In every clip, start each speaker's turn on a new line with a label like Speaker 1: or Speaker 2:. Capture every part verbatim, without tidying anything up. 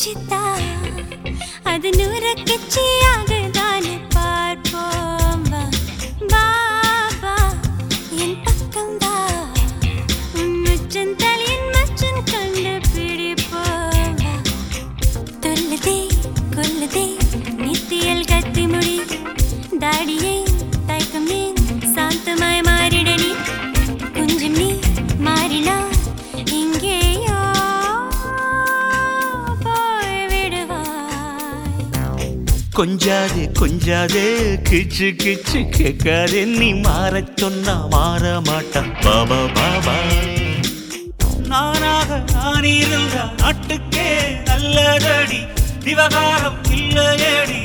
Speaker 1: கிச்சித்தா அது நூற கிச்சியாகுதான்னு பார்ப்போம் வா பாபா என் பக்கம் வா உன் உச்சன் தலையின் மச்சன் கண்டு பிடிப்போம் வா தொல்லுதே கொல்லுதே நித்தியல் கத்தி முடி தாடியே தயக்கம் ஏன் சாந்தமாய் மாறிட நீ கொஞ்சம் நீ மாறினா இங்கேயோ
Speaker 2: கொஞ்சாதே கொஞ்சாதே கிச்சு கிச்சு கேட்காதே நீ மாறச் சொன்னா மாற மாட்டான் பாபா பாபா நானாக நான் இருந்த நாட்டுக்கே நல்லதடி விவகாரம் இல்லையடி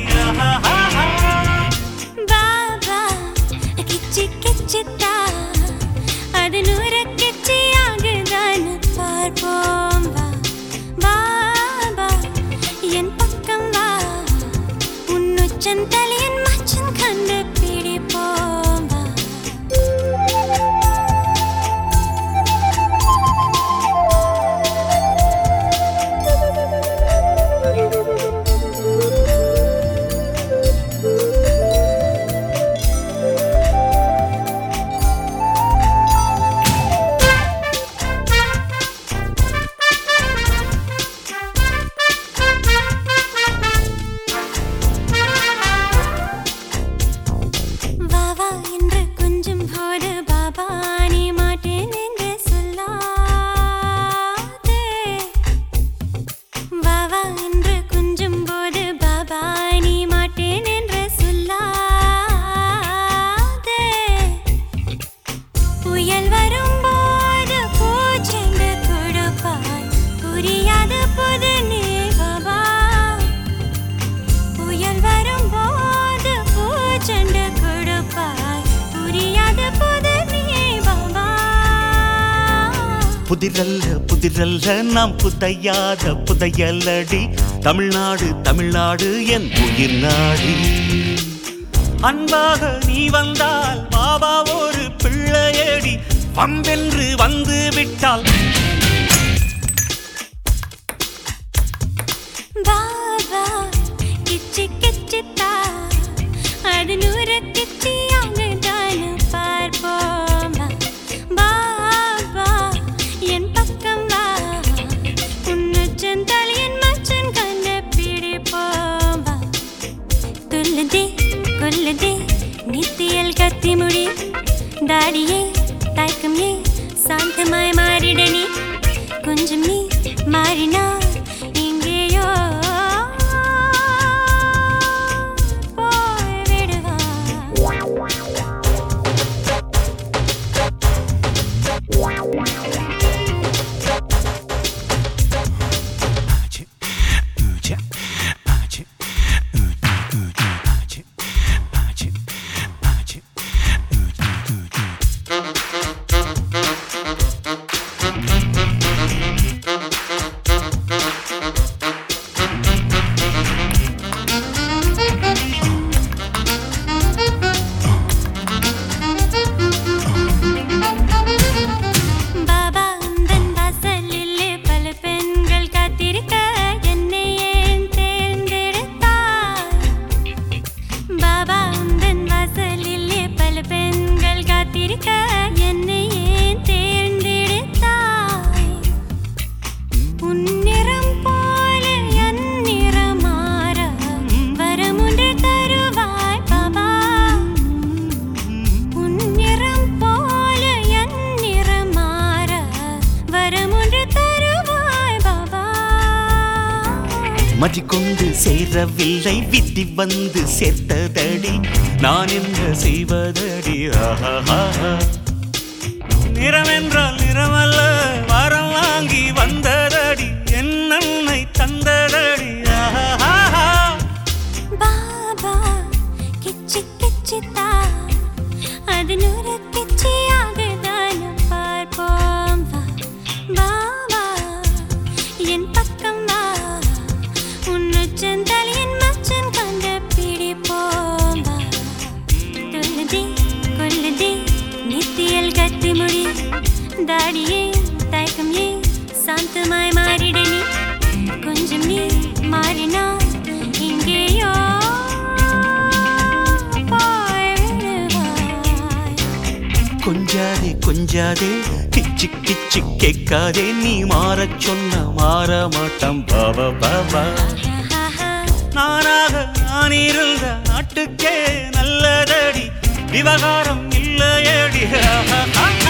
Speaker 1: பாபா கிச்சு கிச்சுத்தா அது நூற கிச்சியாகுதான்னு பார்ப்போம் வா பாபா என் பக்கம் வா உன் உச்சன் தலையின் மச்சன் கண்டு பிடிப்போம் வா
Speaker 2: புதிரல்ல புதிரல்ல நாம் புதையாத புதையலடி தமிழ்நாடு தமிழ்நாடு என் உயிர் நாடி அன்பாக நீ வந்தால் பாபா ஒரு பிள்ளையடி வம்பென்று வந்து விட்டால்
Speaker 1: பாபா கிச்சி கிச்சித்தா அது நூற கிச்சியாகுதான்னு பார்ப்போம் பாபா என் பக்கம் வா உன் உச்சன் தலையின் மச்சன் கண்டு பிடிப்போம் வா துல்லுதே கொல்லுதே நித்தியல் கத்தி முடி தாடியே தயக்கம் ஏன் சாந்தமாய் மாறிட நீ கொஞ்சம் நீ மாறினா இங்கேயோ போய் விடுவா
Speaker 2: மதிக்கொண்டு சேரவில்லை விதி வந்து சேர்த்ததடி நான் என்ன செய்வதடி நிறமென்றால் நிறமல்ல வரம் வாங்கி வந்ததடி என்னை தந்ததடி
Speaker 1: பாபா கிச்சி கிச்சித்தா அது நூற கிச்சியாகுதான்னு பார்ப்போம் வா பாபா என் பக்கம் வா உன் உச்சன் தலையின் மச்சன் கண்டு பிடிப்போம் வா துல்லுதே கொல்லுதே நித்தியல் கத்தி முடி தாடியே தயக்கம் ஏன் சாந்தமாய் மாறிட நீ கொஞ்சம் கொஞ்சம் நீ மாறினா இங்கேயோ போய்விடுவாய்.
Speaker 2: கொஞ்சாதே கொஞ்சாதே கிச்சு கிச்சு கேட்காதே நீ மாறச் சொன்ன மாற மாட்டான் பாபா பாபா. நானாக நான் இருந்த நாட்டுக்கே நல்லதடி விவகாரம் இல்லையடி.